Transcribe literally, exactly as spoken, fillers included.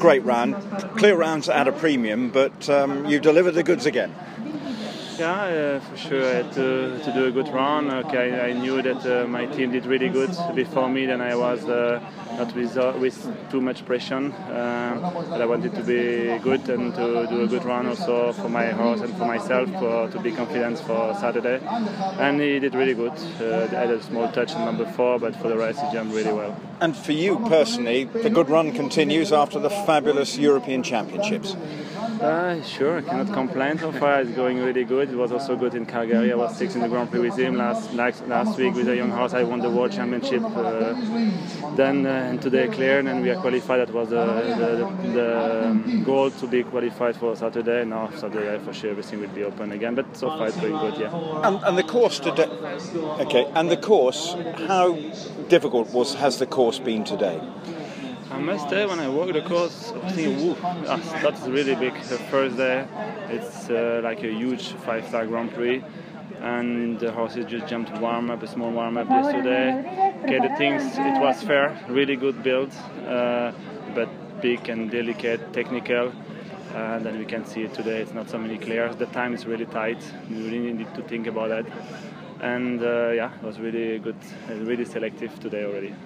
great round, clear rounds at a premium, but um, you delivered the goods again. Yeah, uh, for sure. I had to, to do a good run. Okay, I knew that uh, my team did really good before me. Then I was uh, not with, uh, with too much pressure, uh, but I wanted to be good and to do a good run also for my horse and for myself for, to be confident for Saturday. And he did really good. Uh, I had a small touch on number four, but for the rest he jumped really well. And for you personally, the good run continues after the fabulous European Championships. Uh, sure, I cannot complain so far. It's going really good. It was also good in Calgary. I was sixth in the Grand Prix with him last last, last week with a young horse. I won the World Championship. Uh, then uh, and today cleared, and we are qualified. That was uh, the, the um, goal to be qualified for Saturday. Now Saturday for sure everything will be open again. But so far it's going good, yeah. And, and the course today. Okay, and the course. How difficult was has the course been today? I must say, when I walk the course, I think, woo, that's really big. The first day, it's uh, like a huge five-star Grand Prix, and the horses just jumped warm up, a small warm up yesterday. Okay, the things, it was fair, really good build, uh, but big and delicate, technical. And uh, then we can see it today. It's not so many clears. The time is really tight. We really need to think about that. And uh, yeah, it was really good, really selective today already.